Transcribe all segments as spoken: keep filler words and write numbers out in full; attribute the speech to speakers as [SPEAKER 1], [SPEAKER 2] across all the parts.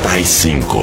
[SPEAKER 1] noventa e cinco.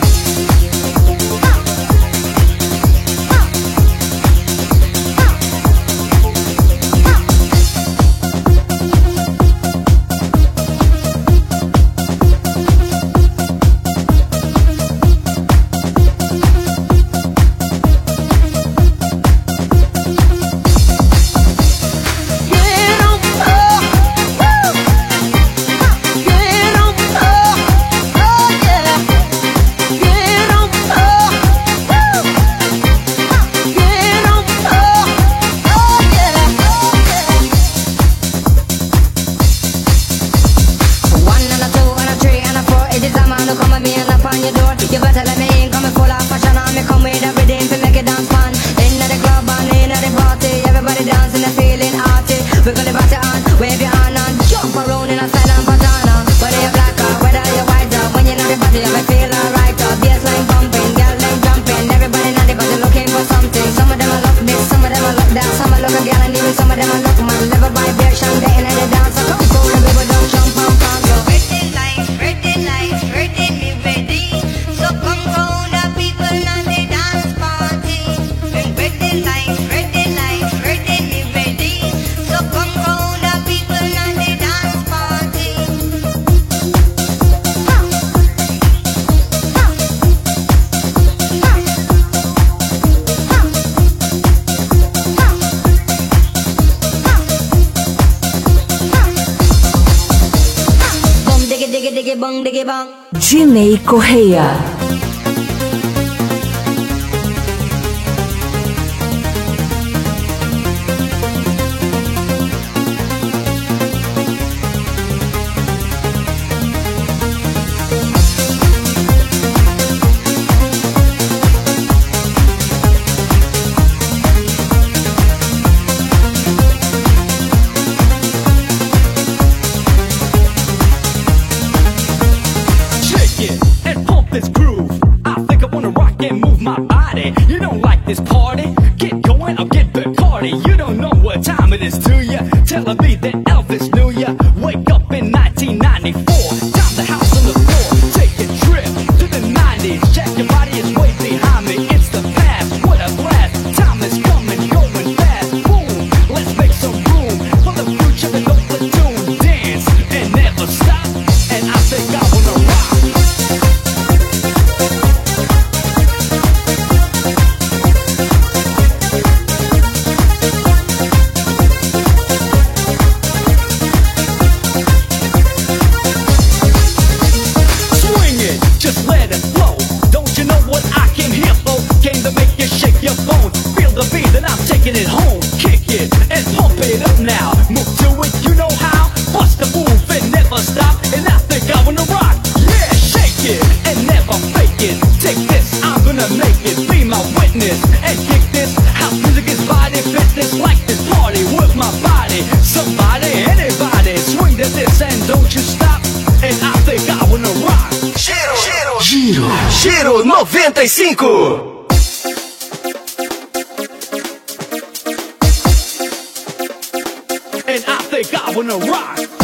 [SPEAKER 2] You better let me in, coming full of fashion on me, come with every day to make it dance fun. Inna the club and inna the party, everybody dancing and feeling arty. We're gonna party on, wave your hand and jump around in a silent patana. Whether you're black or whether you're white, or when you're not the party, you may feel alright. Or bassline bumping, girl leg jumping, everybody not the party looking for something. Some of them are look this, some of them are look that, some are look a girl and even some of them are look man. Level vibration, they in the dance, so come cool and people don't jump on punk. So pretty light, pretty light, pretty me ready. So come round the people and the dance party. And pretty light, pretty light, pretty me ready. So come round the people and the dance party. Bum diggy diggy diggy bung diggy bung.
[SPEAKER 3] Dinei Correia.
[SPEAKER 4] And pump this groove. I think I wanna rock and move my body. You don't like this party? Get going, I'll get Bacardi. You don't know what time it is, do ya? Telling me that Elvis knew ya. Wake up in nineteen ninety-four. Time the house on the floor. Take a trip to the nineties. Check your body, it's way behind me. It's the past, what a blast. Time is coming, going fast. Boom, let's make some room for the future and the platoon. Dance and never stop. And I think I wanna rock. Just let it flow. Don't you know what I came here for? Came to make you shake your bones. Feel the beat and I'm taking it home. Kick it and pump it up now. Move to it, you know how. Bust the move and never stop. And I think I wanna rock. Yeah, shake it and never fake it. Take this, I'm gonna make it. Be my witness and kick this. House music is body fitness. Like this party, work my body. Somebody, anybody, swing to this and don't you stop. And I think I wanna rock.
[SPEAKER 1] Giro, Giro, Giro noventa e cinco.
[SPEAKER 4] And I think I wanna rock.